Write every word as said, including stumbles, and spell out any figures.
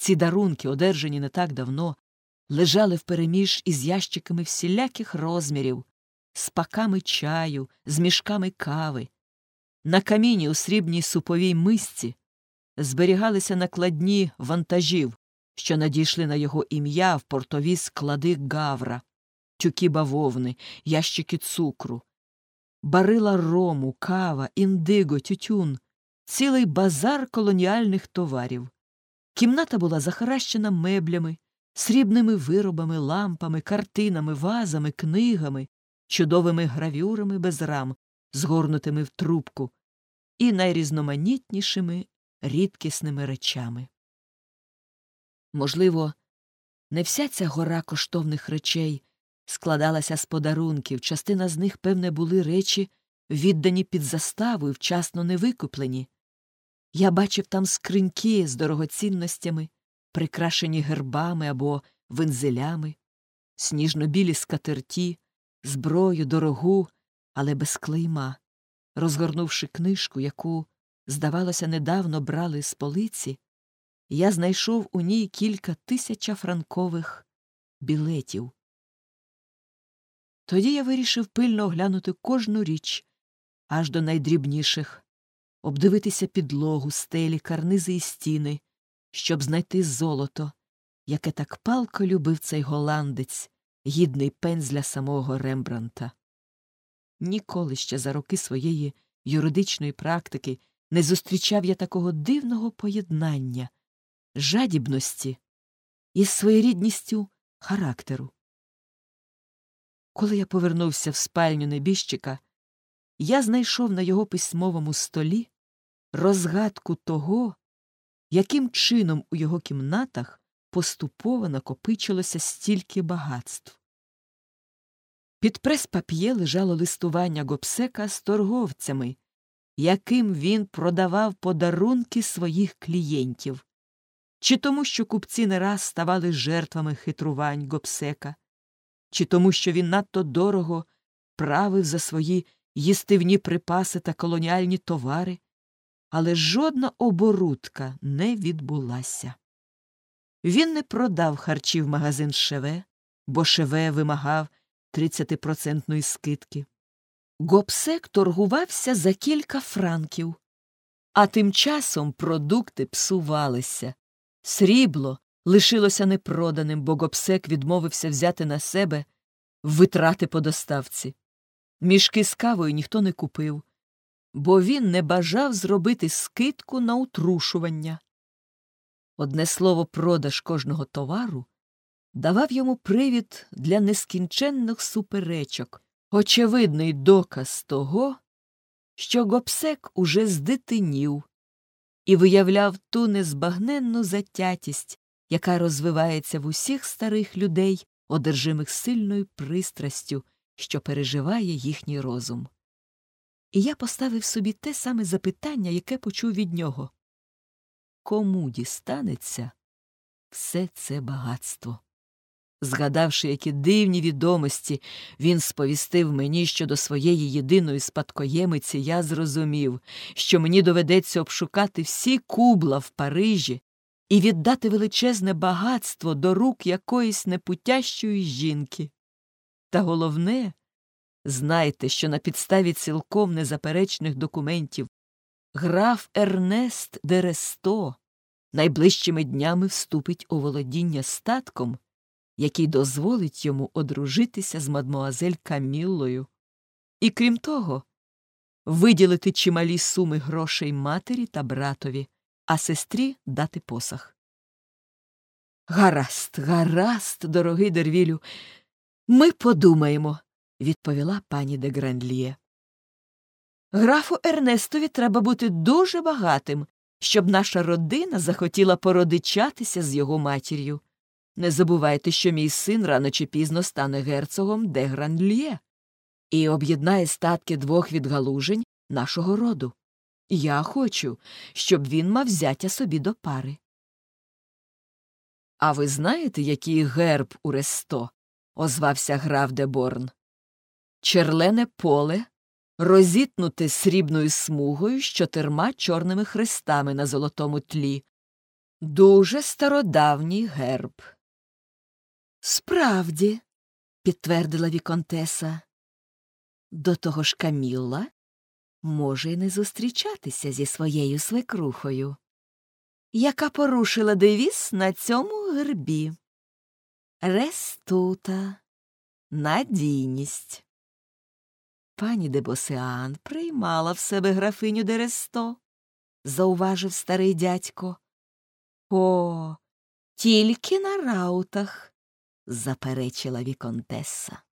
Ці дарунки, одержані не так давно, лежали впереміж із ящиками всіляких розмірів, з паками чаю, з мішками кави. На каміні у срібній суповій мисці зберігалися накладні вантажів, що надійшли на його ім'я в портові склади Гавра, тюки бавовни, ящики цукру, барила рому, кава, індиго, тютюн, цілий базар колоніальних товарів. Кімната була захаращена меблями, срібними виробами, лампами, картинами, вазами, книгами, чудовими гравюрами без рам, згорнутими в трубку, і найрізноманітнішими рідкісними речами. Можливо, не вся ця гора коштовних речей складалася з подарунків, частина з них, певне, були речі, віддані під заставу і вчасно не викуплені. Я бачив там скриньки з дорогоцінностями, прикрашені гербами або вензелями, сніжно-білі скатерті, зброю дорогу, але без клейма. Розгорнувши книжку, яку, здавалося, недавно брали з полиці, я знайшов у ній кілька тисячафранкових білетів. Тоді я вирішив пильно оглянути кожну річ, аж до найдрібніших, обдивитися підлогу, стелі, карнизи і стіни, щоб знайти золото, яке так палко любив цей голландець, гідний пензля самого Рембрандта. Ніколи ще за роки своєї юридичної практики не зустрічав я такого дивного поєднання жадібності із своєрідністю характеру. Коли я повернувся в спальню небіжчика, я знайшов на його письмовому столі розгадку того, яким чином у його кімнатах поступово накопичилося стільки багатств. Під прес-пап'є лежало листування Гобсека з торговцями, яким він продавав подарунки своїх клієнтів. Чи тому, що купці не раз ставали жертвами хитрувань Гобсека, чи тому, що він надто дорого правив за свої їстивні припаси та колоніальні товари, але жодна оборудка не відбулася. Він не продав харчі в магазин Шеве, бо Шеве вимагав тридцятипроцентної скидки. Гобсек торгувався за кілька франків, а тим часом продукти псувалися. Срібло лишилося непроданим, бо Гобсек відмовився взяти на себе витрати по доставці. Мішки з кавою ніхто не купив, бо він не бажав зробити скидку на утрушування. Одне слово, продаж кожного товару давав йому привід для нескінченних суперечок, очевидний доказ того, що Гобсек уже здитинів і виявляв ту незбагненну затятість, яка розвивається в усіх старих людей, одержимих сильною пристрастю, що переживає їхній розум. І я поставив собі те саме запитання, яке почув від нього. Кому дістанеться все це багатство? Згадавши, які дивні відомості він сповістив мені щодо своєї єдиної спадкоємиці, я зрозумів, що мені доведеться обшукати всі кубла в Парижі і віддати величезне багатство до рук якоїсь непутящої жінки. Та головне, знайте, що на підставі цілком незаперечних документів граф Ернест де Ресто найближчими днями вступить у володіння статком, який дозволить йому одружитися з мадмуазель Каміллою. І крім того, виділити чималі суми грошей матері та братові, а сестрі дати посаг. «Гаразд, гаразд, дорогий Дервілю, ми подумаємо», – відповіла пані де Грандліє. «Графу Ернестові треба бути дуже багатим, щоб наша родина захотіла породичатися з його матір'ю. Не забувайте, що мій син рано чи пізно стане герцогом де Грандліє і об'єднає статки двох відгалужень нашого роду. Я хочу, щоб він мав зятя собі до пари». «А ви знаєте, який герб у Ресто?» – озвався граф де Борн. «Черлене поле, розітнуте срібною смугою з чотирма чорними хрестами на золотому тлі. Дуже стародавній герб. Справді, підтвердила віконтеса. До того ж Камілла може й не зустрічатися зі своєю свекрухою, яка порушила девіз на цьому гербі. Рестута. Надійність. Пані де Босеан приймала в себе графиню де Ресто, зауважив старий дядько. О, тільки на раутах, заперечила віконтеса.